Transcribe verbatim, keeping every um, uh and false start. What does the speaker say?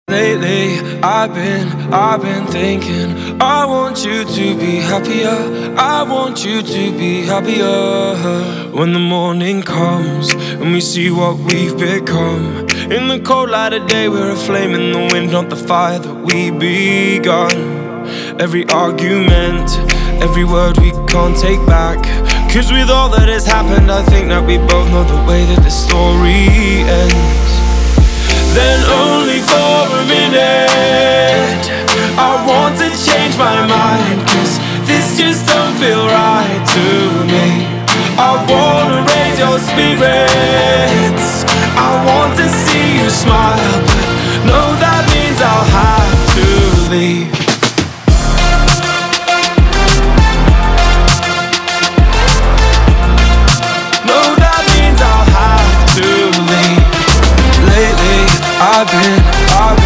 Lately, I've been, I've been thinking I want you to be happier, I want you to be happier. When the morning comes and we see what we've become, in the cold light of day we're a flame in the wind, not the fire that we begun. Every argument, every word we can't take back, 'cause with all that has happened I think that we both know the way that the story ends. Then only for